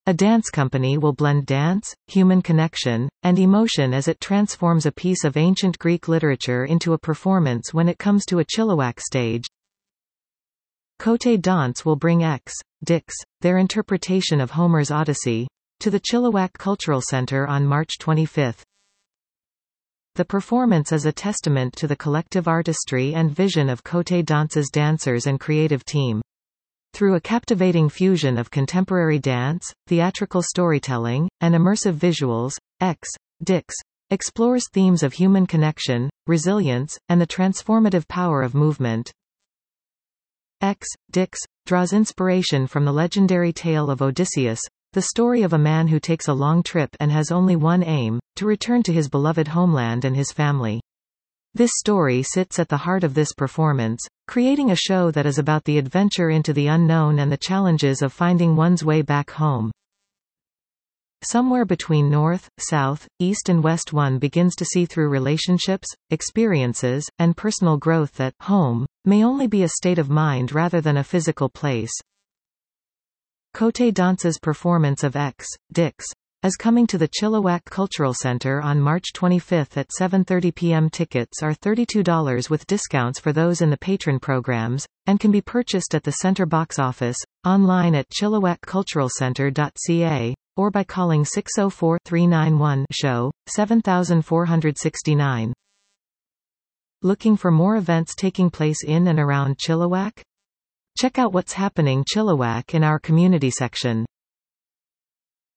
A dance company will blend dance, human connection, and emotion as it transforms a piece of ancient Greek literature into a performance when it comes to a Chilliwack stage. Côté Danse will bring Dix, their interpretation of Homer's Odyssey, to the Chilliwack Cultural Center on March 25. The performance is a testament to the collective artistry and vision of Côté Danse's dancers and creative team. Through a captivating fusion of contemporary dance, theatrical storytelling, and immersive visuals, Dix explores themes of human connection, resilience, and the transformative power of movement. Dix draws inspiration from the legendary tale of Odysseus, the story of a man who takes a long trip and has only one aim, to return to his beloved homeland and his family. This story sits at the heart of this performance, creating a show that is about the adventure into the unknown and the challenges of finding one's way back home. Somewhere between north, south, east and west, one begins to see through relationships, experiences, and personal growth that home may only be a state of mind rather than a physical place. Côté Danse's performance of Dix is coming to the Chilliwack Cultural Center on March 25 at 7:30 p.m. Tickets are $32 with discounts for those in the patron programs, and can be purchased at the center box office, online at chilliwackculturalcenter.ca, or by calling 604-391-SHOW, 7469. Looking for more events taking place in and around Chilliwack? Check out what's happening Chilliwack in our community section.